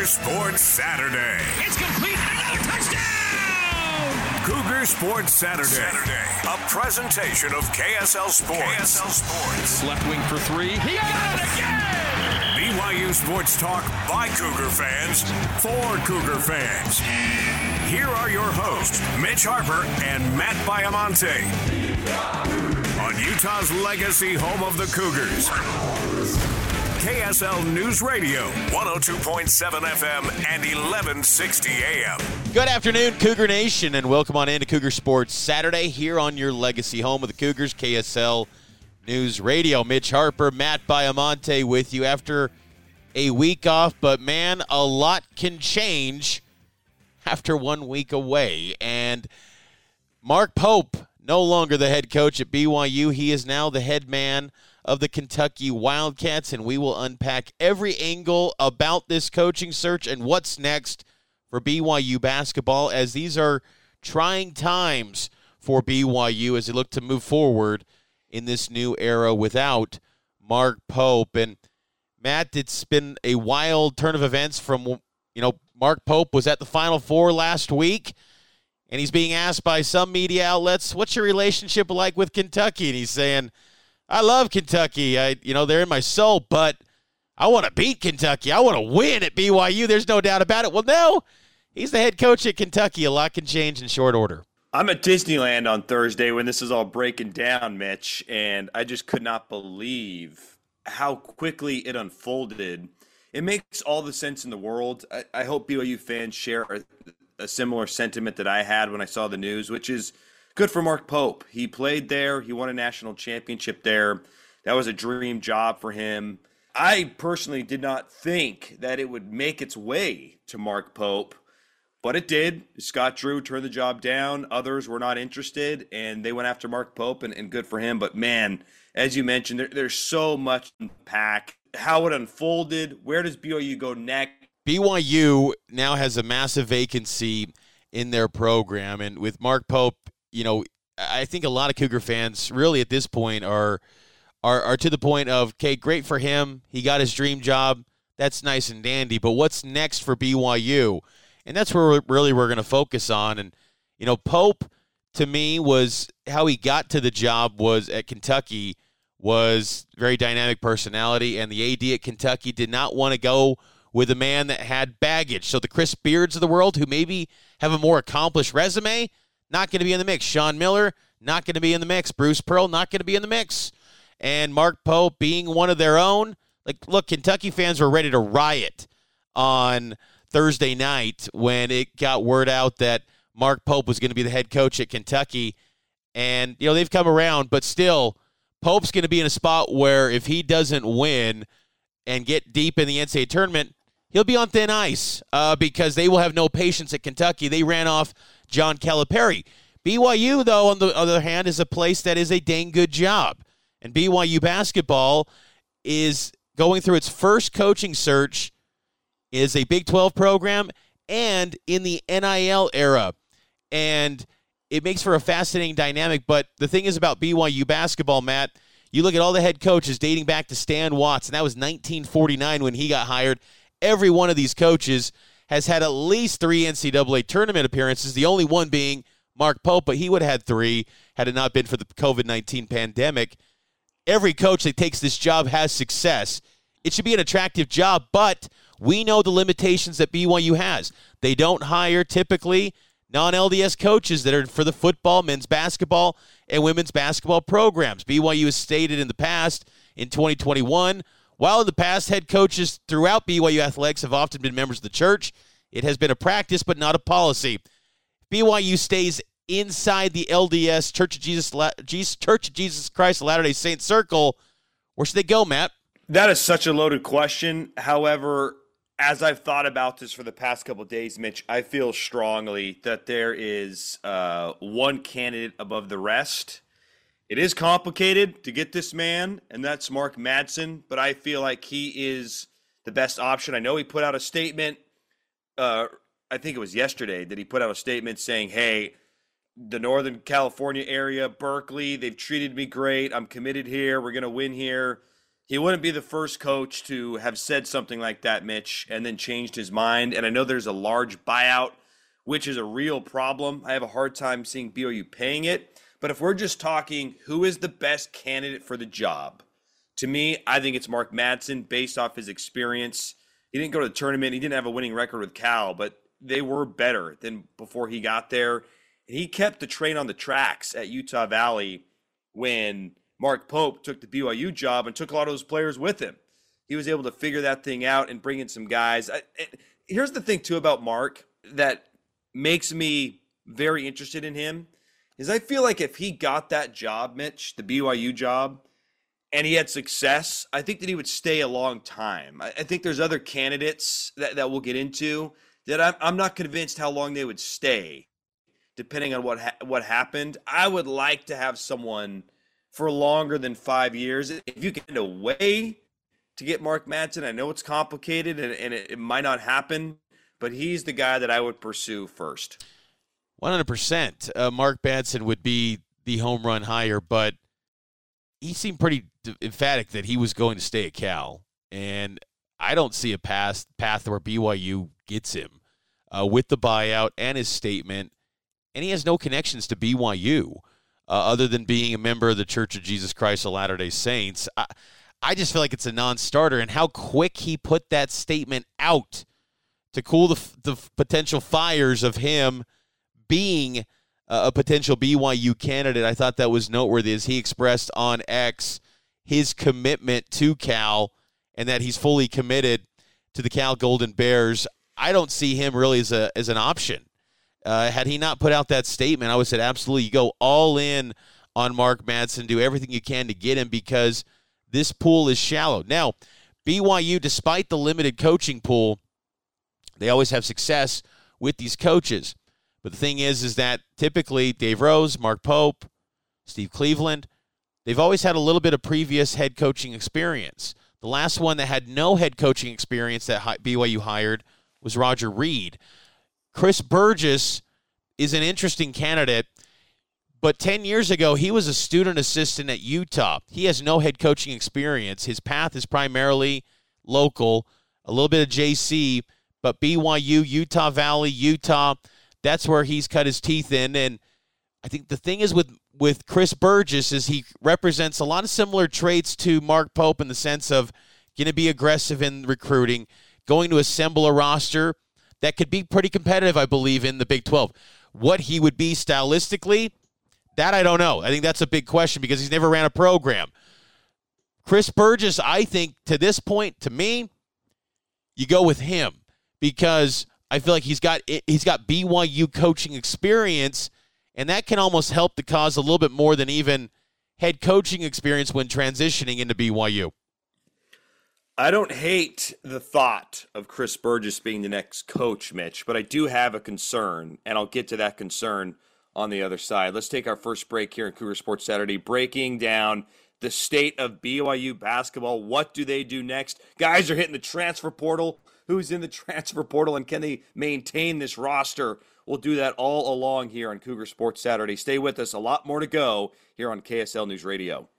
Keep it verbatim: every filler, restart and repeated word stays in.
Sports Saturday. It's complete and another touchdown! Cougar Sports Saturday. Saturday. A presentation of K S L Sports. K S L Sports. Left wing for three. He got it again! B Y U Sports Talk by Cougar fans for Cougar fans. Here are your hosts, Mitch Harper and Matt Baiamonte. On Utah's legacy home of the Cougars. K S L News Radio, one oh two point seven F M and eleven sixty A M. Good afternoon, Cougar Nation, and welcome on into Cougar Sports Saturday here on your legacy home of the Cougars, K S L News Radio. Mitch Harper, Matt Baiamonte with you after a week off, but man, a lot can change after one week away. And Mark Pope, no longer the head coach at B Y U. He is now the head man of the Kentucky Wildcats, and we will unpack every angle about this coaching search and what's next for B Y U basketball, as these are trying times for B Y U as they look to move forward in this new era without Mark Pope. And Matt, it's been a wild turn of events from, you know, Mark Pope was at the Final Four last week, and he's being asked by some media outlets, what's your relationship like with Kentucky? And he's saying, I love Kentucky. I, you know, they're in my soul, but I want to beat Kentucky. I want to win at B Y U. There's no doubt about it. Well, no, he's the head coach at Kentucky. A lot can change in short order. I'm at Disneyland on Thursday when this is all breaking down, Mitch, and I just could not believe how quickly it unfolded. It makes all the sense in the world. I, I hope B Y U fans share a, a similar sentiment that I had when I saw the news, which is good for Mark Pope. He played there. He won a national championship there. That was a dream job for him. I personally did not think that it would make its way to Mark Pope, but it did. Scott Drew turned the job down. Others were not interested, and they went after Mark Pope, and, and good for him. But, man, as you mentioned, there, there's so much to unpack. How it unfolded, where does B Y U go next? B Y U now has a massive vacancy in their program, and with Mark Pope, you know, I think a lot of Cougar fans really at this point are, are are to the point of, okay, great for him. He got his dream job. That's nice and dandy. But what's next for B Y U? And that's where we're, really we're going to focus on. And, you know, Pope, to me, was how he got to the job was at Kentucky was very dynamic personality. And the A D at Kentucky did not want to go with a man that had baggage. So the Chris Beards of the world, who maybe have a more accomplished resume, not going to be in the mix. Sean Miller, not going to be in the mix. Bruce Pearl, not going to be in the mix. And Mark Pope being one of their own. Like, look, Kentucky fans were ready to riot on Thursday night when it got word out that Mark Pope was going to be the head coach at Kentucky. And, you know, they've come around, but still, Pope's going to be in a spot where if he doesn't win and get deep in the N C double A tournament, he'll be on thin ice uh, because they will have no patience at Kentucky. They ran off John Calipari. B Y U, though, on the other hand, is a place that is a dang good job. And B Y U basketball is going through its first coaching search, is a Big twelve program, and in the N I L era. And it makes for a fascinating dynamic. But the thing is about B Y U basketball, Matt, you look at all the head coaches dating back to Stan Watts, and that was nineteen forty-nine when he got hired. Every one of these coaches has had at least three N C double A tournament appearances, the only one being Mark Pope, but he would have had three had it not been for the covid nineteen pandemic. Every coach that takes this job has success. It should be an attractive job, but we know the limitations that B Y U has. They don't hire typically non-L D S coaches that are for the football, men's basketball, and women's basketball programs. B Y U has stated in the past, in twenty twenty-one, while in the past, head coaches throughout B Y U athletics have often been members of the church, it has been a practice but not a policy. B Y U stays inside the L D S Church of Jesus, Church of Jesus Christ of Latter-day Saints circle. Where should they go, Matt? That is such a loaded question. However, as I've thought about this for the past couple of days, Mitch, I feel strongly that there is uh, one candidate above the rest. It is complicated to get this man, and that's Mark Madsen, but I feel like he is the best option. I know he put out a statement, uh, I think it was yesterday, that he put out a statement saying, hey, the Northern California area, Berkeley, they've treated me great. I'm committed here. We're going to win here. He wouldn't be the first coach to have said something like that, Mitch, and then changed his mind. And I know there's a large buyout, which is a real problem. I have a hard time seeing B Y U paying it. But if we're just talking who is the best candidate for the job, to me, I think it's Mark Madsen based off his experience. He didn't go to the tournament. He didn't have a winning record with Cal, but they were better than before he got there. And he kept the train on the tracks at Utah Valley when Mark Pope took the B Y U job and took a lot of those players with him. He was able to figure that thing out and bring in some guys. I, it, here's the thing, too, about Mark that makes me very interested in him is I feel like if he got that job, Mitch, the B Y U job, and he had success, I think that he would stay a long time. I, I think there's other candidates that, that we'll get into that I'm, I'm not convinced how long they would stay, depending on what ha- what happened. I would like to have someone for longer than five years. If you can find a way to get Mark Madsen, I know it's complicated and, and it, it might not happen, but he's the guy that I would pursue first. one hundred percent. Uh, Mark Madsen would be the home run hire, but he seemed pretty emphatic that he was going to stay at Cal. And I don't see a path, path where B Y U gets him uh, with the buyout and his statement. And he has no connections to B Y U. Uh, other than being a member of the Church of Jesus Christ of Latter-day Saints. I, I just feel like it's a non-starter, and how quick he put that statement out to cool the, the potential fires of him being a, a potential B Y U candidate. I thought that was noteworthy as he expressed on X his commitment to Cal and that he's fully committed to the Cal Golden Bears. I don't see him really as a as an option. Uh, had he not put out that statement, I would have said absolutely you go all in on Mark Madsen, do everything you can to get him because this pool is shallow. Now, B Y U, despite the limited coaching pool, they always have success with these coaches. But the thing is, is that typically Dave Rose, Mark Pope, Steve Cleveland, they've always had a little bit of previous head coaching experience. The last one that had no head coaching experience that B Y U hired was Roger Reed. Chris Burgess is an interesting candidate, but ten years ago, he was a student assistant at Utah. He has no head coaching experience. His path is primarily local, a little bit of J C, but B Y U, Utah Valley, Utah, that's where he's cut his teeth in. And I think the thing is with, with Chris Burgess is he represents a lot of similar traits to Mark Pope in the sense of going to be aggressive in recruiting, going to assemble a roster that could be pretty competitive, I believe, in the Big twelve. What he would be stylistically, that I don't know. I think that's a big question because he's never ran a program. Chris Burgess, I think, to this point, to me, you go with him because I feel like he's got he's got B Y U coaching experience, and that can almost help the cause a little bit more than even head coaching experience when transitioning into B Y U. I don't hate the thought of Chris Burgess being the next coach, Mitch, but I do have a concern, and I'll get to that concern on the other side. Let's take our first break here in Cougar Sports Saturday, breaking down the state of B Y U basketball. What do they do next? Guys are hitting the transfer portal. Who's in the transfer portal, and can they maintain this roster? We'll do that all along here on Cougar Sports Saturday. Stay with us. A lot more to go here on K S L News Radio.